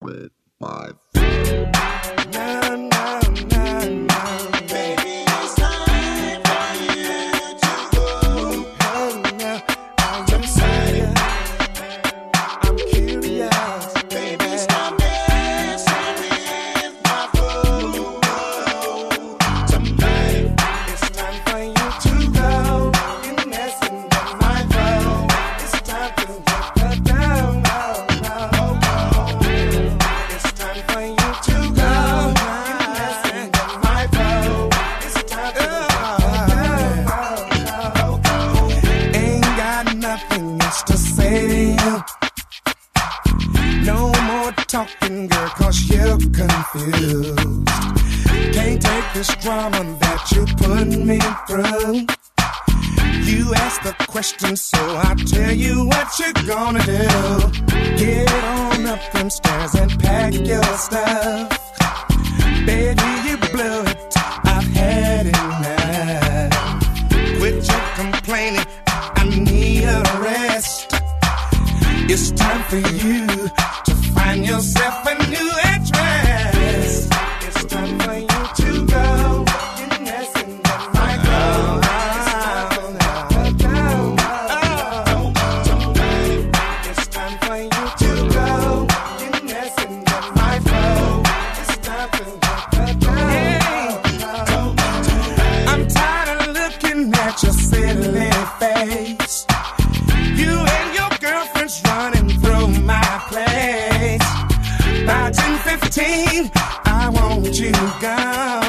with my No, no, no, no. Baby, it's time for you to go. Oh, no, I'm excited. I'm curious. Baby, stop messing with my phone. Tonight, it's time for you to go. You're messing with my phone. It's time to let her down. Oh, no, oh, oh. It's time for you to go. You're messing with my phone. It's time to let her down. Oh, oh, oh. Ain't got nothing else to say to you. No more talking, girl, cause you're confused. Can't take this drama that you put me through. You asked the question, so I'll tell you what you're gonna do. Get on up them stairs and pack your stuff. Baby, you blew it, I've had enough. Quit your complaining, I need a rest. It's time for you to find yourself a new address. It's time for you to go. You're messing with my phone. It's time to let her down. Tonight, it's time for you to go. You're messing with my phone. It's time to let her down. I'm tired of looking at your silly face. You and your girlfriend's running through my place. By 10:15, I want you gone.